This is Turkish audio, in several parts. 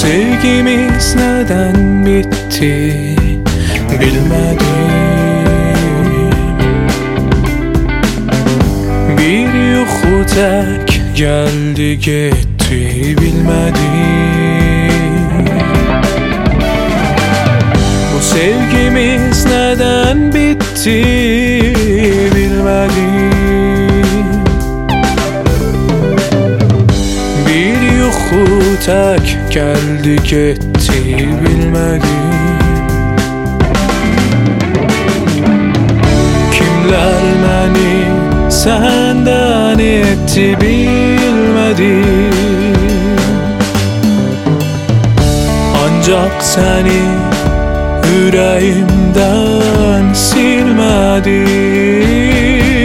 sevgimiz neden bitti bilmedim. Bir yuhu tek geldi gitti bilmedim. Bu sevgimiz neden bitti bilmedim. Bir yuhu tek geldi gitti bilmedim. Kimler beni senden etti bilmedim. Ancak seni yüreğimden silmedim.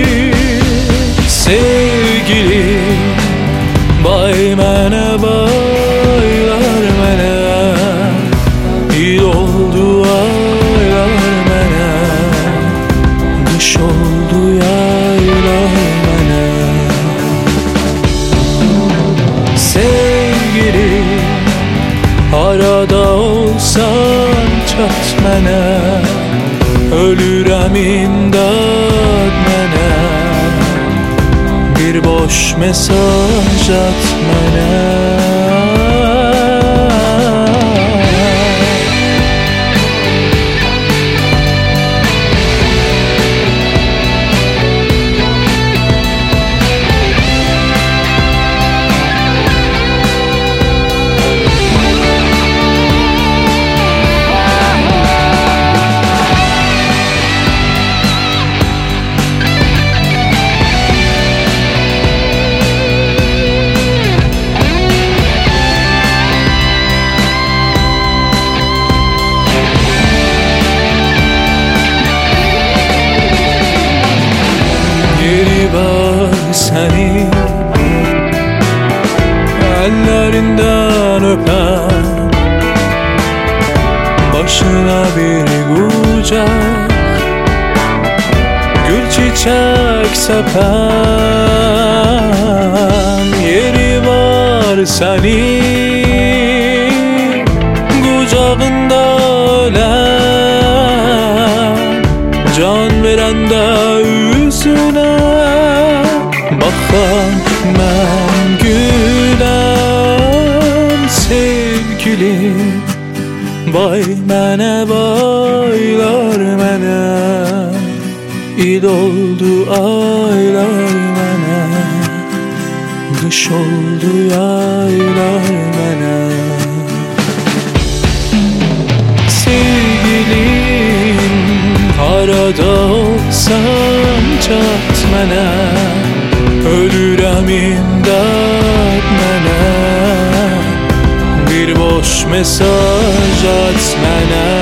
Sevgilim bay mene baylar mene, il oldu aylar mene, kış oldu yaylar mene. Sevgilim arada olsan çat mene, ölürem imdad mene, bir boş mesaj at mene. Seni ellerinden öper, başına bir kucak gül çiçek sepen. Yeri var senin kucağında ölen, can veren de yüzüne bakan mən güləm. Sevgilim bay mənə baylar mənə, il oldu aylar mənə, kış oldu yaylar mənə. Sevgilim arada olsan çat mənə, ölürem imdad mene, bir boş mesaj at mene.